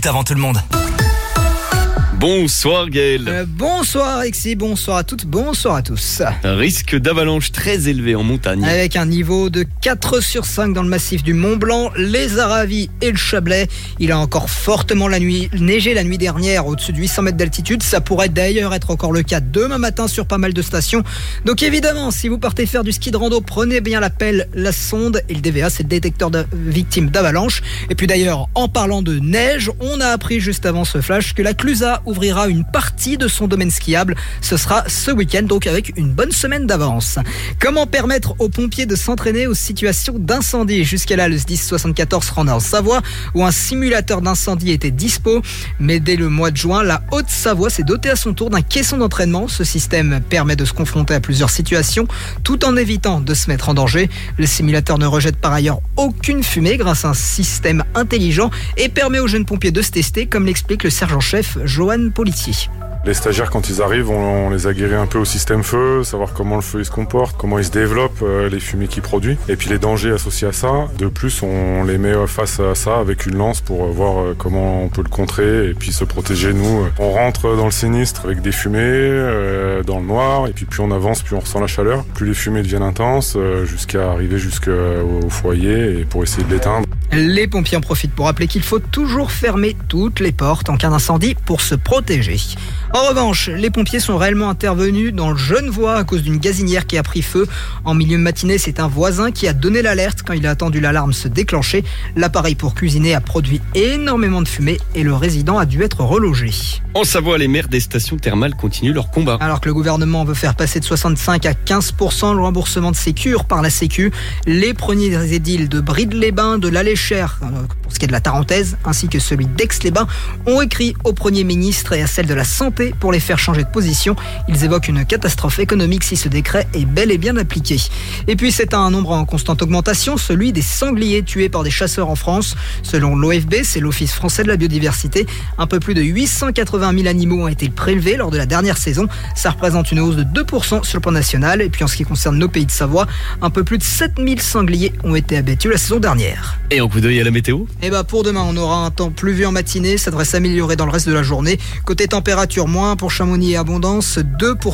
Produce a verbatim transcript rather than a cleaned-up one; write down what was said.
minutes avant tout le monde. Bonsoir Gaël. Euh, bonsoir Alexis, bonsoir à toutes, bonsoir à tous. Un risque d'avalanche très élevé en montagne. Avec un niveau de quatre sur cinq dans le massif du Mont Blanc, les Aravis et le Chablais. Il a encore fortement la nuit, neigé la nuit dernière au-dessus de huit cents mètres d'altitude. Ça pourrait d'ailleurs être encore le cas demain matin sur pas mal de stations. Donc évidemment, si vous partez faire du ski de rando, prenez bien la pelle, la sonde et le D V A, c'est le détecteur de victimes d'avalanche. Et puis d'ailleurs, en parlant de neige, on a appris juste avant ce flash que la Clusa ouvrira une partie de son domaine skiable. Ce sera ce week-end, donc avec une bonne semaine d'avance. Comment permettre aux pompiers de s'entraîner aux situations d'incendie? Jusqu'à là, le S D I S soixante-quatorze se rendait en Savoie, où un simulateur d'incendie était dispo. Mais dès le mois de juin, la Haute-Savoie s'est dotée à son tour d'un caisson d'entraînement. Ce système permet de se confronter à plusieurs situations, tout en évitant de se mettre en danger. Le simulateur ne rejette par ailleurs aucune fumée grâce à un système intelligent et permet aux jeunes pompiers de se tester, comme l'explique le sergent-chef Johan Politier. Les stagiaires, quand ils arrivent, on, on les a guéris un peu au système feu, savoir comment le feu il se comporte, comment il se développe, euh, les fumées qu'il produit, et puis les dangers associés à ça. De plus, on les met face à ça avec une lance pour voir euh, comment on peut le contrer et puis se protéger, nous. On rentre dans le sinistre avec des fumées, euh, dans le noir, et puis plus on avance, plus on ressent la chaleur. Plus les fumées deviennent intenses, euh, jusqu'à arriver jusqu'au foyer et pour essayer de l'éteindre. Les pompiers en profitent pour rappeler qu'il faut toujours fermer toutes les portes en cas d'incendie pour se protéger. En revanche, les pompiers sont réellement intervenus dans le Genevois à cause d'une gazinière qui a pris feu. En milieu de matinée, c'est un voisin qui a donné l'alerte quand il a attendu l'alarme se déclencher. L'appareil pour cuisiner a produit énormément de fumée et le résident a dû être relogé. En Savoie, les maires des stations thermales continuent leur combat. Alors que le gouvernement veut faire passer de soixante-cinq à quinze pour cent le remboursement de ses cures par la Sécu, les premiers édiles de Brides-les-Bains, de l'Alléchère, pour ce qui est de la Tarentaise, ainsi que celui d'Aix-les-Bains, ont écrit au Premier ministre et à celle de la Santé pour les faire changer de position. Ils évoquent une catastrophe économique si ce décret est bel et bien appliqué. Et puis c'est un nombre en constante augmentation, celui des sangliers tués par des chasseurs en France. Selon l'O F B, c'est l'Office français de la biodiversité, un peu plus de huit cent quatre-vingt mille animaux ont été prélevés lors de la dernière saison. Ça représente une hausse de deux pour cent sur le plan national. Et puis en ce qui concerne nos pays de Savoie, un peu plus de sept mille sangliers ont été abattus la saison dernière. Et en coup d'œil à la météo? Et bah pour demain, on aura un temps pluvieux en matinée, ça devrait s'améliorer dans le reste de la journée. Côté température, moins pour Chamonix et Abondance, deux pour